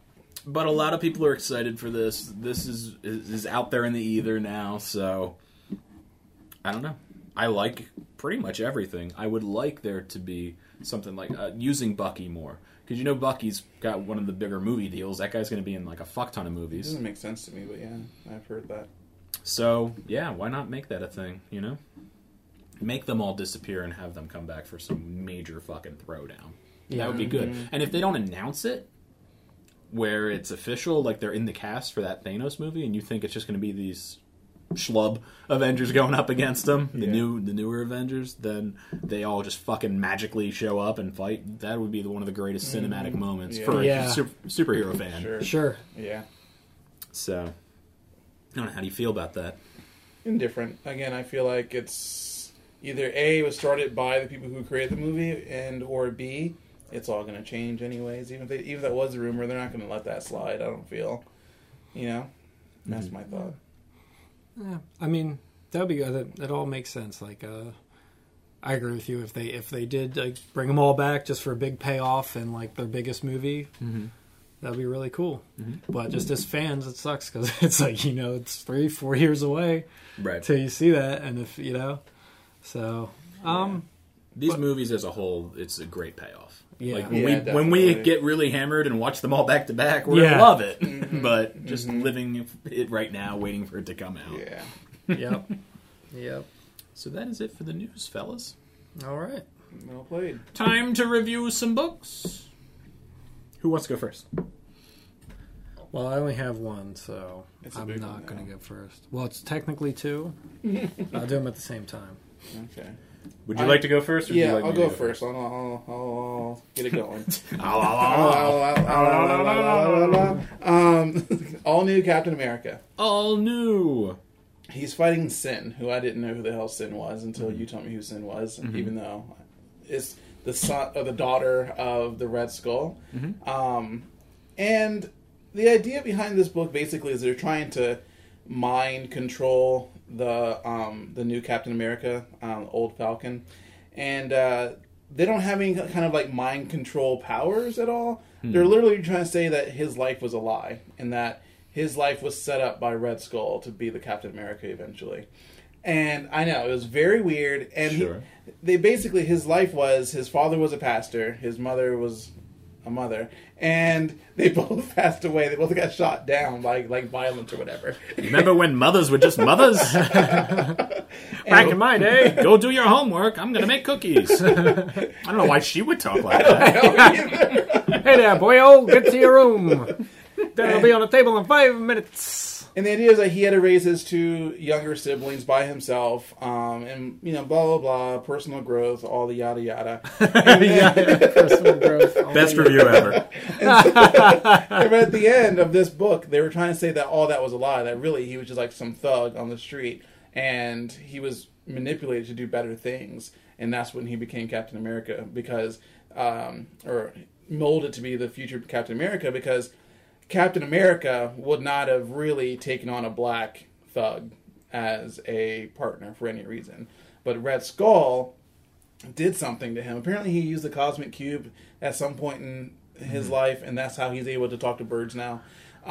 But a lot of people are excited for this. This is out there in the ether now, so I don't know. I like pretty much everything. I would like there to be something like using Bucky more. Because you know Bucky's got one of the bigger movie deals. That guy's going to be in like a fuck ton of It movies. doesn't make sense to me, but yeah, I've heard that. So, yeah, why not make that a thing, you know? Make them all disappear and have them come back for some major fucking throwdown. That would be good. And if they don't announce it, where it's official, like they're in the cast for that Thanos movie, and you think it's just going to be these schlub Avengers going up against them, the newer Avengers, then they all just fucking magically show up and fight. That would be one of the greatest cinematic moments for a superhero fan. Sure. Yeah. So, I don't know, how do you feel about that? Indifferent. Again, I feel like it's either A, it was started by the people who created the movie, and or B, it's all going to change anyways. Even if that was a rumor, they're not going to let that slide, I don't feel. You know? That's my thought. Yeah, I mean, that would be good. It all makes sense. Like, I agree with you. If they did like bring them all back just for a big payoff and like their biggest movie, that'd be really cool. But just as fans, it sucks because it's like, you know, it's 3-4 years away till you see that, and if you know, so these movies as a whole, it's a great payoff. Yeah. Like Yeah, when we get really hammered and watch them all back to back, we're gonna love it. But just living it right now, waiting for it to come out. Yeah. Yep. So that is it for the news, fellas. All right. Well played. Time to review some books. Who wants to go first? Well, I only have one, so It's a I'm big not one going to now. go first. Well, it's technically 2. I'll do them at the same time. Okay. Would you like to go first? Or would you like I'll me to go first. I'll get it going. first? All new Captain America. All new. He's fighting Sin, who I didn't know who the hell Sin was until you told me who Sin was, even though it's the son or the daughter of the Red Skull. And the idea behind this book basically is they're trying to mind control the new Captain America, Old Falcon, and they don't have any kind of like mind control powers at all. They're literally trying to say that his life was a lie and that his life was set up by Red Skull to be the Captain America eventually. And I know, it was very weird. And they basically, his life was, his father was a pastor, his mother was a mother, and they both passed away. They both got shot down by like violence or whatever. Remember when mothers were just mothers? Back in my day, go do your homework. I'm going to make cookies. I don't know why she would talk like that. Hey there, boyo, get to your room. Dinner'll be on the table in 5 minutes. And the idea is that he had to raise his 2 younger siblings by himself, and, you know, blah, blah, blah, personal growth, all the yada, yada. Personal growth. Best review ever. But at the end of this book, they were trying to say that all that was a lie, that really he was just like some thug on the street, and he was manipulated to do better things, and that's when he became Captain America, because, or molded to be the future Captain America, because Captain America would not have really taken on a black thug as a partner for any reason. But Red Skull did something to him. Apparently he used the Cosmic Cube at some point in his life, and that's how he's able to talk to birds now.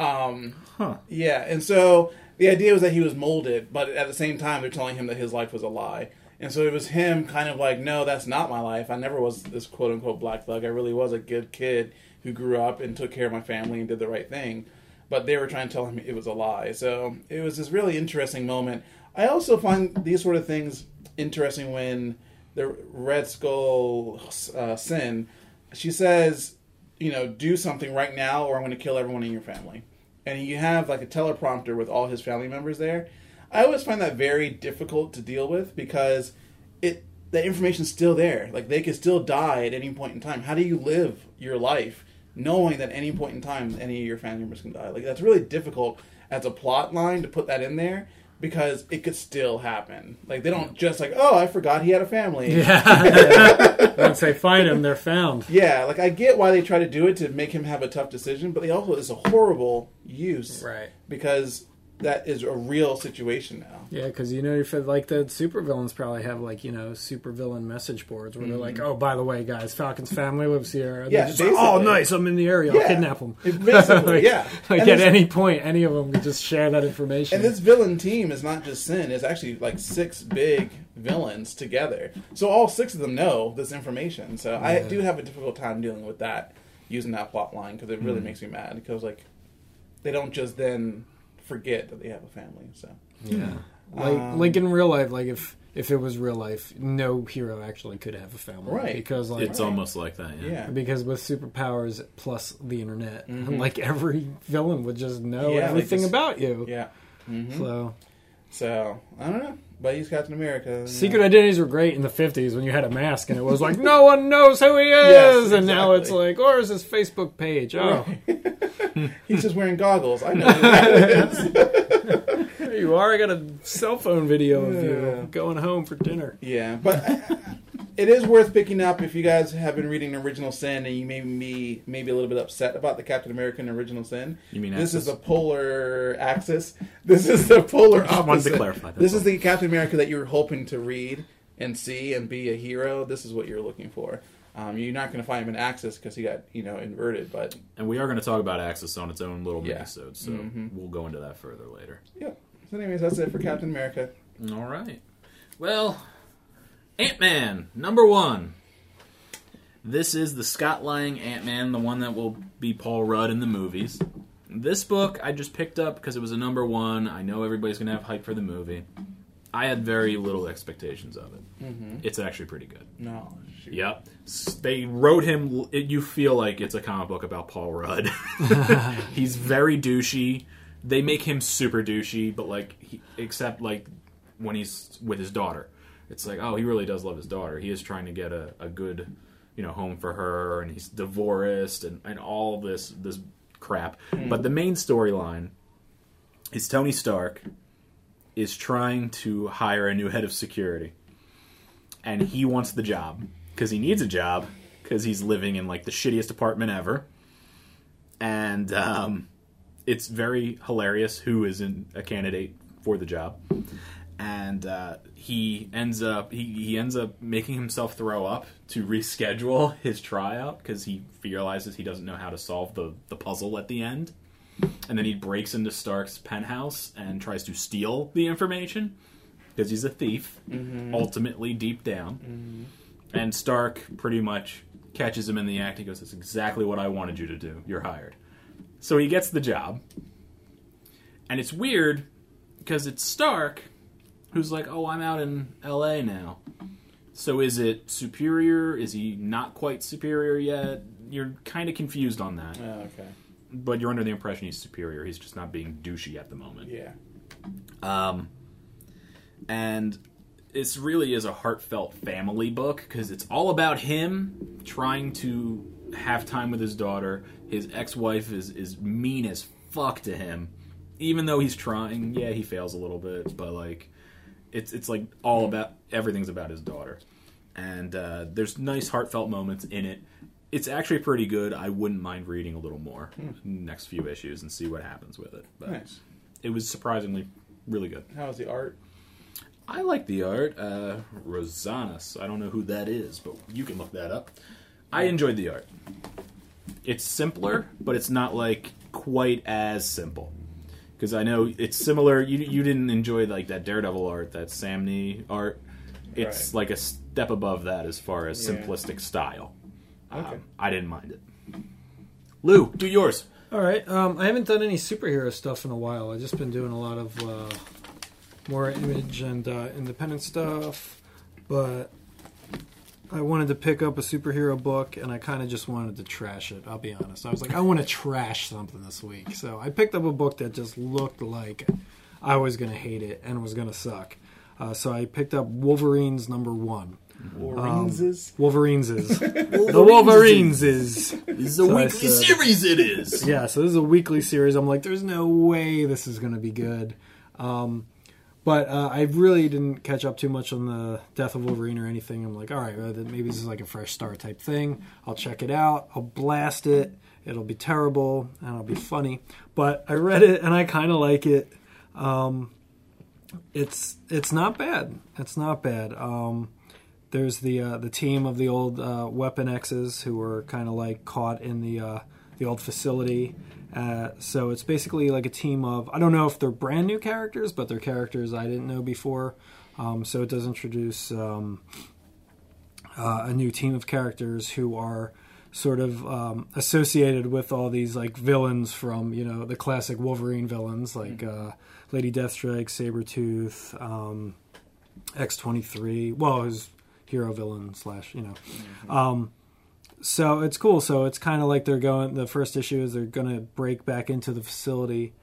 Yeah, and so the idea was that he was molded, but at the same time they're telling him that his life was a lie. And so it was him kind of like, no, that's not my life. I never was this quote-unquote black thug. I really was a good kid who grew up and took care of my family and did the right thing. But they were trying to tell him it was a lie. So it was this really interesting moment. I also find these sort of things interesting when the Red Skull Sin, she says, you know, do something right now or I'm going to kill everyone in your family. And you have like a teleprompter with all his family members there. I always find that very difficult to deal with because the information's still there. Like, they could still die at any point in time. How do you live your life knowing that at any point in time any of your family members can die? Like, that's really difficult as a plot line to put that in there because it could still happen. Like, they don't just like, oh, I forgot he had a family. Yeah. Once they find him, they're found. Yeah, like, I get why they try to do it to make him have a tough decision, but they also, it's a horrible use. Right. Because that is a real situation now. Yeah, because if like the supervillains probably have like supervillain message boards where they're like, oh, by the way, guys, Falcon's family lives here. And Yeah, they're just like, oh, basically. nice, I'm in the area. I'll kidnap them. Basically, yeah. Like And at this- any point, any of them could just share that information. And this villain team is not just Sin; it's actually like 6 big villains together. So all 6 of them know this information. So I do have a difficult time dealing with that, using that plot line, because it really makes me mad. Because like they don't just then forget that they have a family. So Yeah. Like in real life, like if it was real life, no hero actually could have a family. Right. Because like It's almost like that, yeah. yeah, because with superpowers plus the internet, like every villain would just know Yeah, everything like just- about you. yeah. So I don't know, but he's Captain America. secret identities were great in the 50s when you had a mask and it was like no one knows who he is, Yes, and now it's exactly. like, or is his Facebook page? Oh, He's just wearing goggles. I know who that is. there you are. I got a cell phone video of you going home for dinner. Yeah, but it is worth picking up if you guys have been reading Original Sin and you may be a little bit upset about the Captain American Original Sin. You mean this Axis? is the polar axis. This is the polar opposite. wanted to clarify, that's This is all. the Captain America that you were hoping to read and see and be a hero. This is what you're looking for. You're not going to find him in Axis because he got inverted, but And we are going to talk about Axis on its own little Yeah. mini-sode, so we'll go into that further later. yeah. So anyways, that's it for Captain America. All right. Well, Ant-Man, number 1. This is the Scott Lang Ant-Man, the one that will be Paul Rudd in the movies. This book I just picked up because it was a number 1. I know everybody's going to have hype for the movie. I had very little expectations of it. It's actually pretty good. No, shoot. Yep. They wrote him... You feel like it's a comic book about Paul Rudd. He's very douchey. They make him super douchey, but except when he's with his daughter. It's like, oh, he really does love his daughter. He is trying to get a good, home for her, and he's divorced, and all this crap. But the main storyline is Tony Stark is trying to hire a new head of security. And he wants the job. Because he needs a job. Because he's living in, the shittiest apartment ever. And it's very hilarious who is a candidate for the job. And he ends up making himself throw up to reschedule his tryout. Because he realizes he doesn't know how to solve the puzzle at the end. And then he breaks into Stark's penthouse and tries to steal the information because he's a thief, ultimately deep down. And Stark pretty much catches him in the act. He goes, "That's exactly what I wanted you to do. You're hired." So he gets the job. And it's weird because it's Stark who's like, "Oh, I'm out in LA now." So is it superior? Is he not quite superior yet? You're kind of confused on that. Oh, okay. But you're under the impression he's superior. He's just not being douchey at the moment. Yeah. And it really is a heartfelt family book because it's all about him trying to have time with his daughter. His ex-wife is mean as fuck to him. Even though he's trying, yeah, he fails a little bit, but it's all about, everything's about his daughter. And there's nice heartfelt moments in it. It's actually pretty good. I wouldn't mind reading a little more next few issues and see what happens with it. But Nice. it was surprisingly really good. How was the art? I like the art. Rosanas. I don't know who that is, but you can look that up. I enjoyed the art. It's simpler, but it's not quite as simple. Because I know it's similar. You didn't enjoy that Daredevil art, that Sam Nee art. It's Right. a step above that as far as Yeah. simplistic style. Okay. I didn't mind it. Lou, do yours. All right. I haven't done any superhero stuff in a while. I've just been doing a lot of more Image and independent stuff. But I wanted to pick up a superhero book, and I kind of just wanted to trash it, I'll be honest. I was like, I want to trash something this week. So I picked up a book that just looked like I was going to hate it and was going to suck. So I picked up Wolverines #1. Wolverines? Wolverines. The Wolverines. This is a weekly series, it is. Yeah, so this is a weekly series. I'm like, there's no way this is going to be good. But I really didn't catch up too much on the Death of Wolverine or anything. I'm like, all right, well, maybe this is a fresh start type thing. I'll check it out. I'll blast it. It'll be terrible, and it'll be funny. But I read it, and I kind of like it. It's not bad. It's not bad. There's the team of the old Weapon X's who were kind of like caught in the old facility. So it's basically like a team of, I don't know if they're brand new characters, but they're characters I didn't know before. So it does introduce a new team of characters who are sort of associated with all these like villains from, the classic Wolverine villains like Lady Deathstrike, Sabretooth, X-23. Well, his hero villain / So it's cool. So it's kind of like the first issue is they're going to break back into the facility.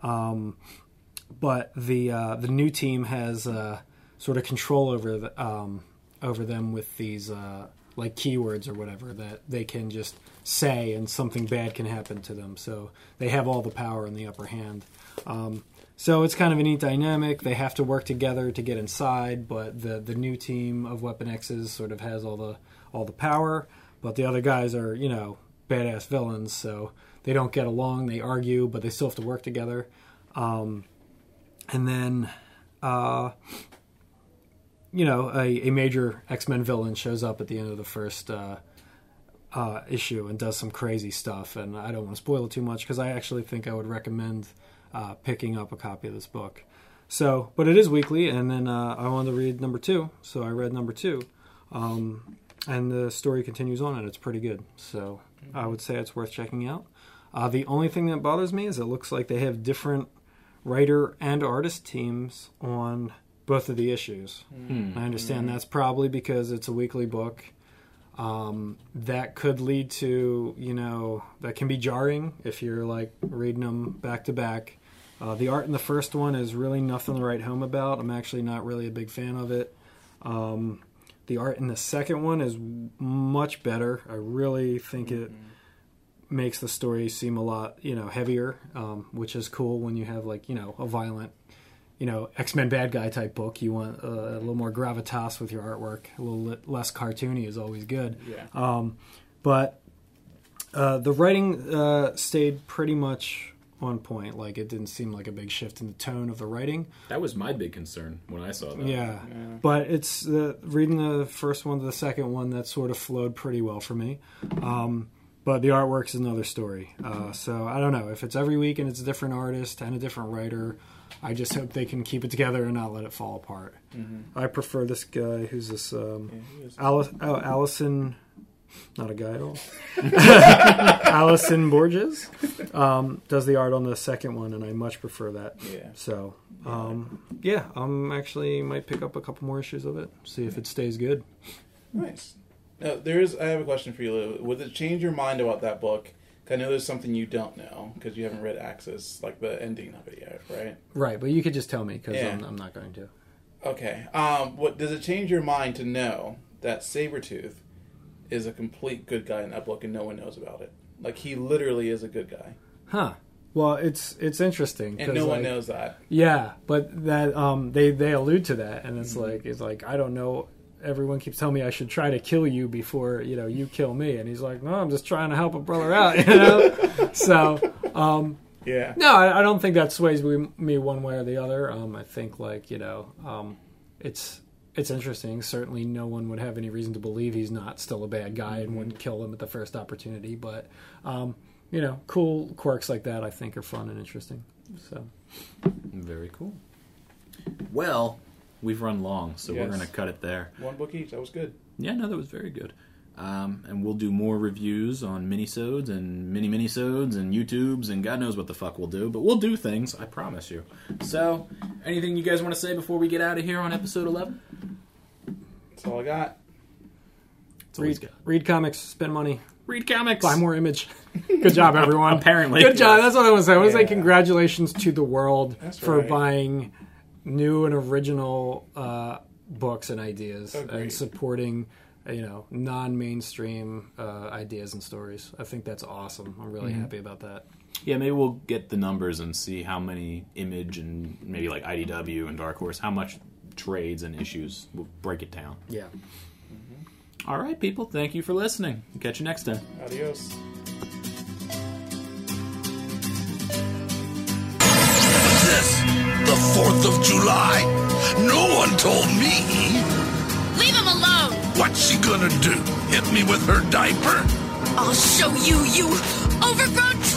But the new team has sort of control over them with these like keywords or whatever that they can just say and something bad can happen to them. So they have all the power and the upper hand. So it's kind of a neat dynamic. They have to work together to get inside, but the new team of Weapon X's sort of has all the power, but the other guys are, badass villains, so they don't get along. They argue, but they still have to work together. And then a major X-Men villain shows up at the end of the first issue and does some crazy stuff, and I don't want to spoil it too much because I actually think I would recommend picking up a copy of this book. So, but it is weekly, and then I wanted to read number 2, so I read number 2, and the story continues on, and it's pretty good. So I would say it's worth checking out. The only thing that bothers me is it looks like they have different writer and artist teams on both of the issues. I understand that's probably because it's a weekly book. That could lead to, that can be jarring if you're like reading them back to back. The art in the first one is really nothing to write home about. I'm actually not really a big fan of it. The art in the second one is much better. I really think it makes the story seem a lot, heavier, which is cool when you have like, a violent, X-Men bad guy type book. You want a little more gravitas with your artwork. A little less cartoony is always good. Yeah. But the writing stayed pretty much on point. Like, it didn't seem like a big shift in the tone of the writing. That was my big concern when I saw that. Yeah. But it's reading the first one to the second one, that sort of flowed pretty well for me. But the artwork's another story. So I don't know. If it's every week and it's a different artist and a different writer, I just hope they can keep it together and not let it fall apart. I prefer this guy. Who's this? Allison... Not a guy at all. Allison Borges does the art on the second one, and I much prefer that. Yeah. So, I'm actually might pick up a couple more issues of it, see if it stays good. Nice. Now, I have a question for you, Lou. Would it change your mind about that book? I know there's something you don't know because you haven't read Axis, like the ending of it yet, right? Right, but you could just tell me because I'm not going to. Okay. What does it change your mind to know that Sabretooth is a complete good guy in that book and no one knows about it? Like, he literally is a good guy. Huh. Well, it's interesting. And no one knows that. Yeah, but that they allude to that, and it's like I don't know. Everyone keeps telling me I should try to kill you before you kill me, and he's like, no, I'm just trying to help a brother out, So, yeah. No, I don't think that sways me one way or the other. I think it's interesting. Certainly, no one would have any reason to believe he's not still a bad guy and wouldn't kill him at the first opportunity. But cool quirks like that I think are fun and interesting. So, very cool. Well, we've run long, so we're going to cut it there. One book each. That was good. Yeah, no, that was very good. And we'll do more reviews on minisodes and mini-minisodes and YouTubes and God knows what the fuck we'll do. But we'll do things, I promise you. So, anything you guys want to say before we get out of here on episode 11? That's all I got. Read comics, spend money. Read comics. Buy more Image. Good job, everyone. Apparently. Good job. That's what I want to say. I want to say congratulations to the world for right. buying new and original books and ideas and supporting non-mainstream ideas and stories. I think that's awesome. I'm really happy about that. Yeah, maybe we'll get the numbers and see how many Image and maybe like IDW and Dark Horse, how much trades and issues. We'll break it down. Yeah. All right, people. Thank you for listening. Catch you next time. Adios. This the 4th of July? No one told me. Leave him alone. What's she gonna do? Hit me with her diaper? I'll show you, you overgrown